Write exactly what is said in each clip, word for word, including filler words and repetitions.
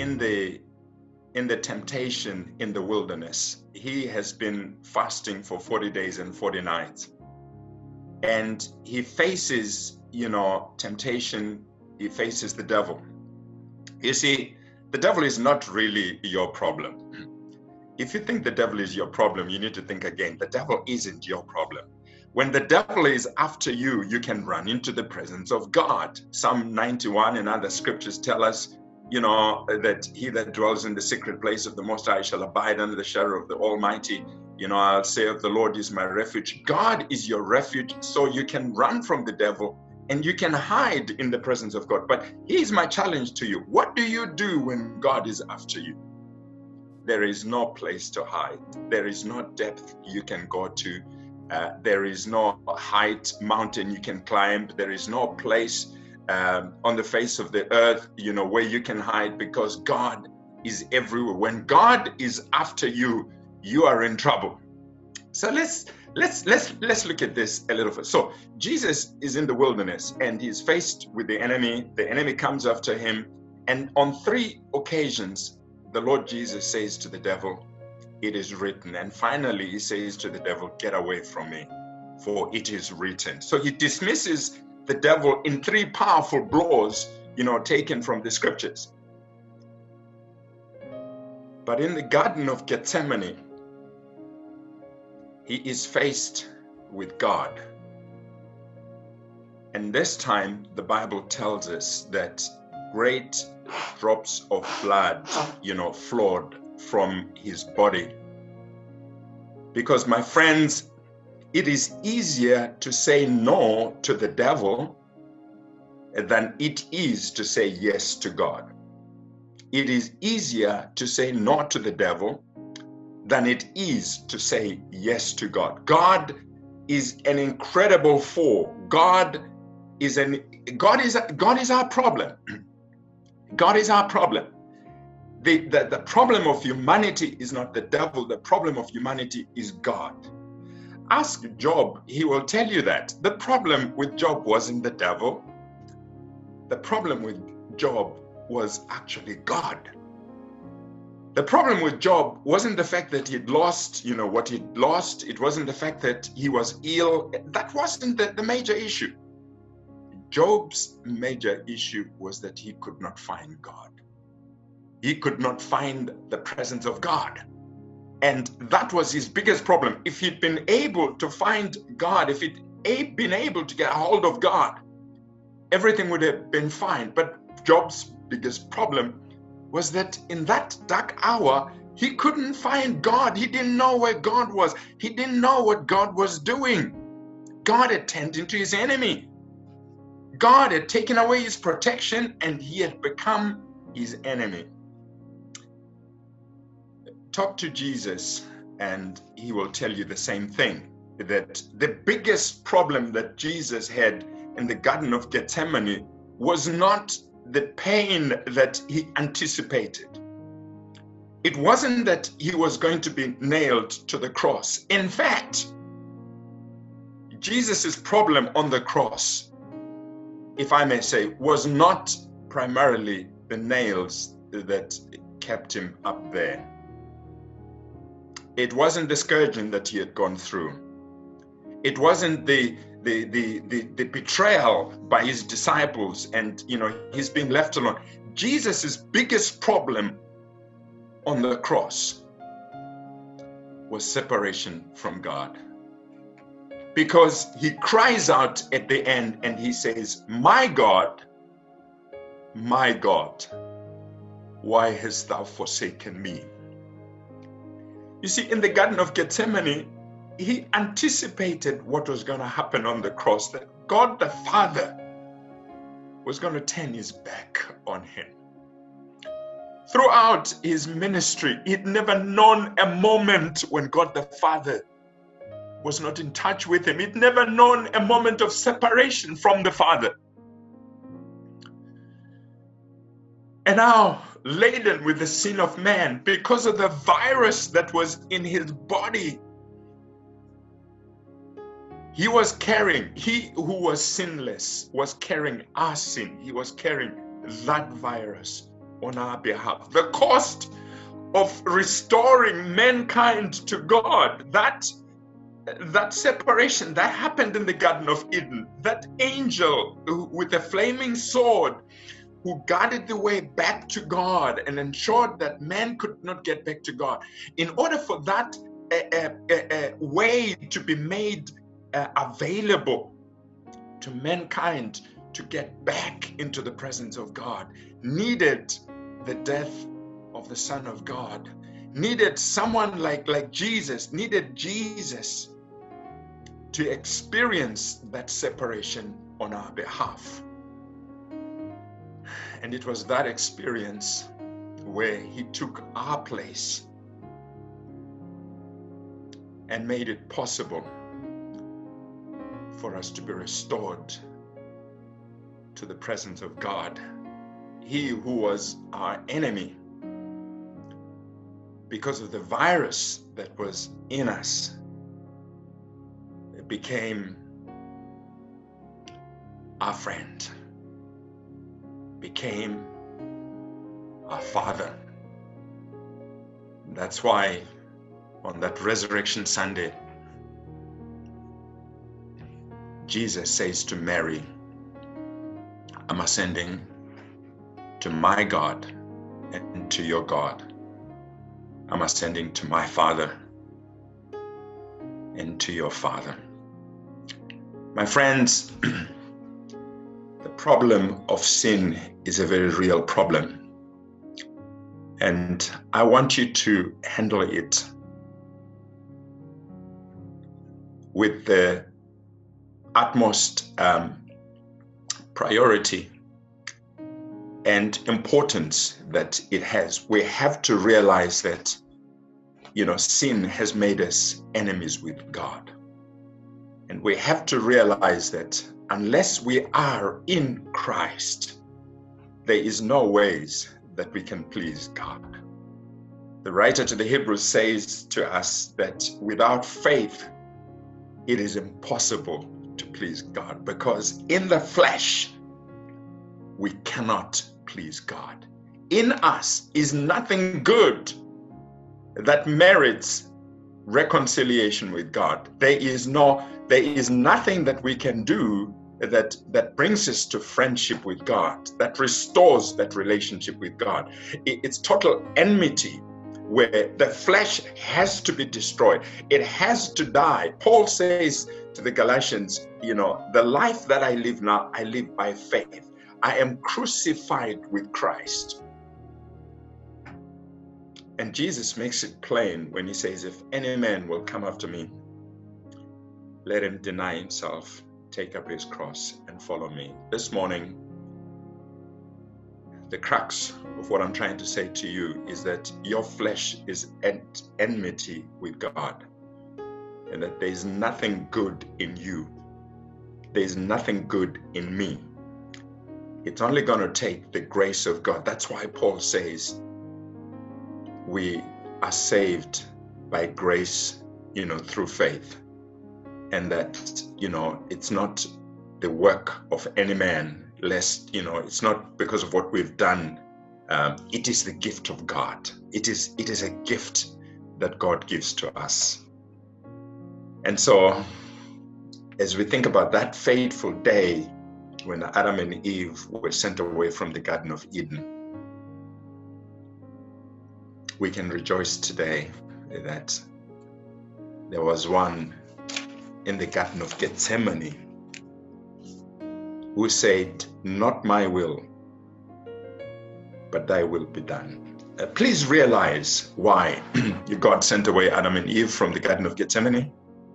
in the in the temptation in the wilderness, he has been fasting for forty days and forty nights. And he faces, you know, temptation. He faces the devil. You see, the devil is not really your problem. If you think the devil is your problem, you need to think again. The devil isn't your problem. When the devil is after you, you can run into the presence of God. Psalm ninety-one and other scriptures tell us, you know, that he that dwells in the secret place of the Most High shall abide under the shadow of the Almighty. You know, I'll say of the Lord is my refuge. God is your refuge, so you can run from the devil and you can hide in the presence of God. But here's my challenge to you. What do you do when God is after you? There is no place to hide. There is no depth you can go to. Uh, there is no height, mountain you can climb. There is no place um, on the face of the earth, you know, where you can hide, because God is everywhere. When God is after you, you are in trouble. So let's let's let's let's look at this a little bit. So Jesus is in the wilderness and he's faced with the enemy. The enemy comes after him, and on three occasions, the Lord Jesus says to the devil, "It is written." And finally, he says to the devil, "Get away from me, for it is written." So he dismisses the devil in three powerful blows, you know, taken from the scriptures. But in the Garden of Gethsemane, he is faced with God. And this time, the Bible tells us that great drops of blood, you know, flowed from his body. Because, my friends, it is easier to say no to the devil than it is to say yes to God. It is easier to say no to the devil than it is to say yes to God. God is an incredible foe. God is an God is God is our problem. God is our problem. The, the, the problem of humanity is not the devil. The problem of humanity is God. Ask Job, he will tell you that. The problem with Job wasn't the devil. The problem with Job was actually God. The problem with Job wasn't the fact that he'd lost, you know, what he'd lost. It wasn't the fact that he was ill. That wasn't the, the major issue. Job's major issue was that he could not find God. He could not find the presence of God. And that was his biggest problem. If he'd been able to find God, if he'd been able to get a hold of God, everything would have been fine. But Job's biggest problem was that in that dark hour, he couldn't find God. He didn't know where God was. He didn't know what God was doing. God had turned into his enemy. God had taken away his protection and he had become his enemy. Talk to Jesus and he will tell you the same thing, that the biggest problem that Jesus had in the Garden of Gethsemane was not the pain that he anticipated. It wasn't that he was going to be nailed to the cross. In fact, Jesus's problem on the cross, if I may say, was not primarily the nails that kept him up there. It wasn't the scourging that he had gone through. It wasn't the the the the, the betrayal by his disciples and, you know, he's being left alone. Jesus's biggest problem on the cross was separation from God. Because he cries out at the end and he says, "My God, my God, why hast thou forsaken me?" You see, in the Garden of Gethsemane, he anticipated what was going to happen on the cross, that God the Father was going to turn his back on him. Throughout his ministry, he'd never known a moment when God the Father was not in touch with him. He'd never known a moment of separation from the Father. And now, laden with the sin of man, because of the virus that was in his body, he was carrying, he who was sinless was carrying our sin. He was carrying that virus on our behalf. The cost of restoring mankind to God, that, that separation that happened in the Garden of Eden, that angel with a flaming sword who guarded the way back to God and ensured that man could not get back to God. In order for that a, a, a way to be made uh, available to mankind to get back into the presence of God, needed the death of the Son of God, needed someone like, like Jesus, needed Jesus to experience that separation on our behalf. And it was that experience where he took our place and made it possible for us to be restored to the presence of God. He who was our enemy, because of the virus that was in us, it became our friend, became our Father. That's why on that Resurrection Sunday, Jesus says to Mary, I'm ascending to my God and to your God. I'm ascending to my Father and to your Father. My friends, the problem of sin is a very real problem. And I want you to handle it with the utmost um, priority and importance that it has. We have to realize that, you know, sin has made us enemies with God. And we have to realize that unless we are in Christ, there is no ways that we can please God. The writer to the Hebrews says to us that without faith, it is impossible to please God, because in the flesh, we cannot please God. In us is nothing good that merits reconciliation with God. There is no, there is nothing that we can do that, that brings us to friendship with God, that restores that relationship with God. It, it's total enmity, where the flesh has to be destroyed. It has to die. Paul says to the Galatians, you know, the life that I live now, I live by faith. I am crucified with Christ. And Jesus makes it plain when he says, if any man will come after me, let him deny himself, take up his cross and follow me. This morning, the crux of what I'm trying to say to you is that your flesh is at enmity with God, and that there is nothing good in you. There is nothing good in me. It's only going to take the grace of God. That's why Paul says we are saved by grace, you know, through faith. And that, you know, it's not the work of any man, lest, you know, it's not because of what we've done. Um, it is the gift of God. It is, it is a gift that God gives to us. And so, as we think about that fateful day when Adam and Eve were sent away from the Garden of Eden, we can rejoice today that there was one in the Garden of Gethsemane who said, not my will, but thy will be done. Uh, please realize why God sent away Adam and Eve from the Garden of Gethsemane.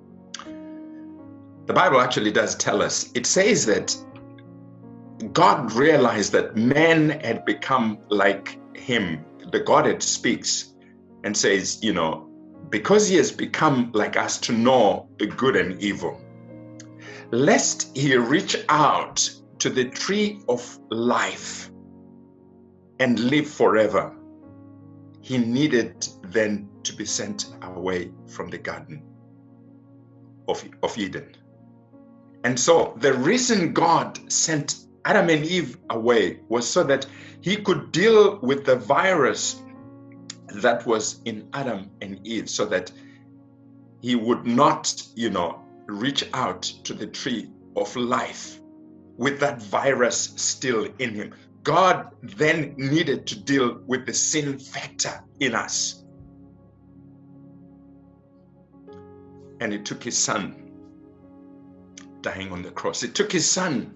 The Bible actually does tell us. It says that God realized that man had become like him. The Godhead speaks and says, you know, because he has become like us to know good and evil, lest he reach out to the tree of life and live forever, he needed then to be sent away from the Garden of, of Eden. And so the reason God sent Adam and Eve away was so that he could deal with the virus that was in Adam and Eve, so that he would not, you know, reach out to the tree of life with that virus still in him. God then needed to deal with the sin factor in us. And it took his son dying on the cross. It took his son,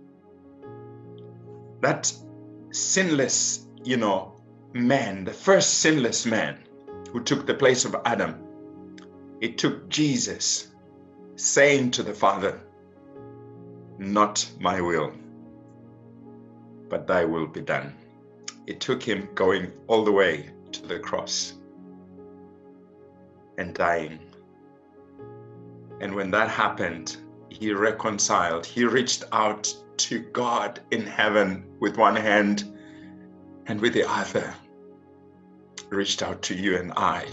that sinless, you know, man, the first sinless man who took the place of Adam. It took Jesus saying to the Father, "Not my will, but thy will be done." It took him going all the way to the cross and dying. And when that happened, he reconciled. He reached out to God in heaven with one hand, and with the other reached out to you and I.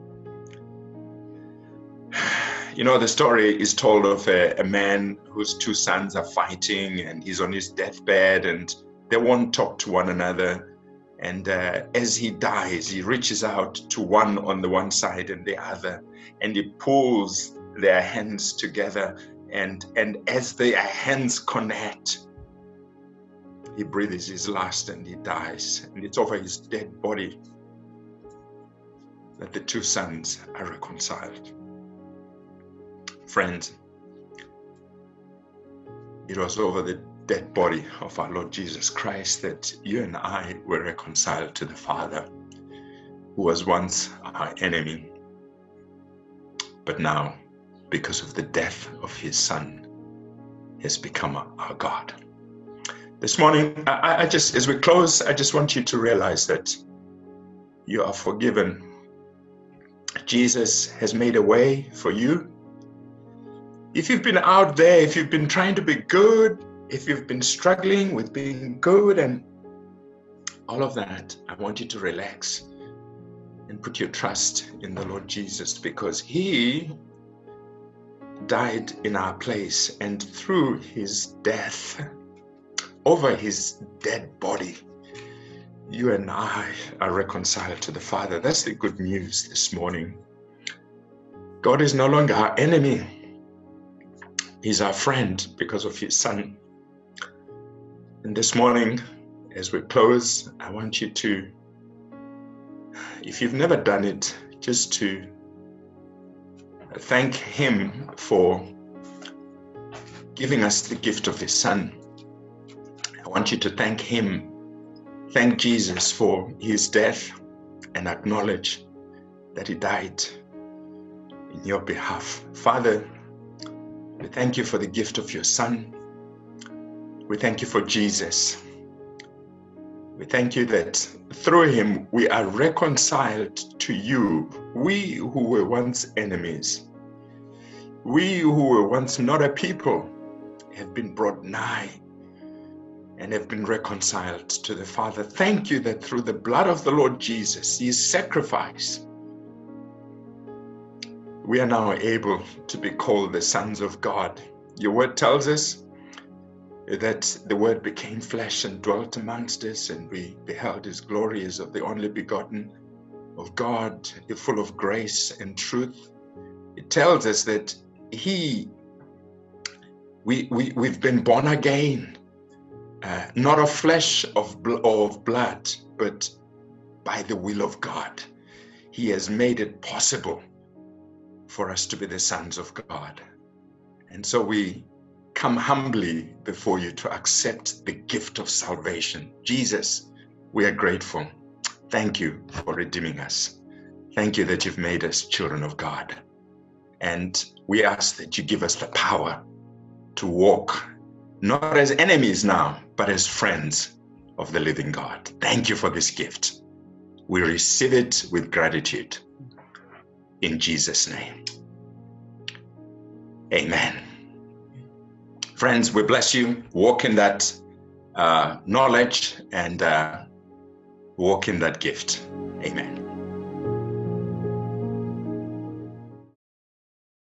You know, the story is told of a, a man whose two sons are fighting, and he's on his deathbed, and they won't talk to one another. And uh, as he dies, he reaches out to one on the one side and the other, and he pulls their hands together. And, and as their hands connect, he breathes his last and he dies. And it's over his dead body that the two sons are reconciled. Friends, it was over the dead body of our Lord Jesus Christ that you and I were reconciled to the Father, who was once our enemy, but now, because of the death of his Son, has become our God. This morning, I, I just, as we close, I just want you to realize that you are forgiven. Jesus has made a way for you. If you've been out there, if you've been trying to be good, if you've been struggling with being good and all of that, I want you to relax and put your trust in the Lord Jesus, because he died in our place, and through his death, over his dead body, you and I are reconciled to the Father. That's the good news this morning. God is no longer our enemy. He's our friend because of his Son. And this morning, as we close, I want you to, if you've never done it, just to thank him for giving us the gift of his Son. I want you to thank him, thank Jesus for his death, and acknowledge that he died in your behalf. Father, we thank you for the gift of your Son. We thank you for Jesus. We thank you that through him we are reconciled to you. We who were once enemies, we who were once not a people, have been brought nigh and have been reconciled to the Father. Thank you that through the blood of the Lord Jesus, his sacrifice, we are now able to be called the sons of God. Your word tells us that the word became flesh and dwelt amongst us, and we beheld his glory as of the only begotten of God, full of grace and truth. It tells us that he, we, we, we've been born again, uh, not of flesh of bl- or of blood, but by the will of God. He has made it possible for us to be the sons of God. And so we come humbly before you to accept the gift of salvation. Jesus, we are grateful. Thank you for redeeming us. Thank you that you've made us children of God. And we ask that you give us the power to walk, not as enemies now, but as friends of the living God. Thank you for this gift. We receive it with gratitude. In Jesus' name. Amen. Friends, we bless you. Walk in that uh, knowledge and uh, walk in that gift. Amen.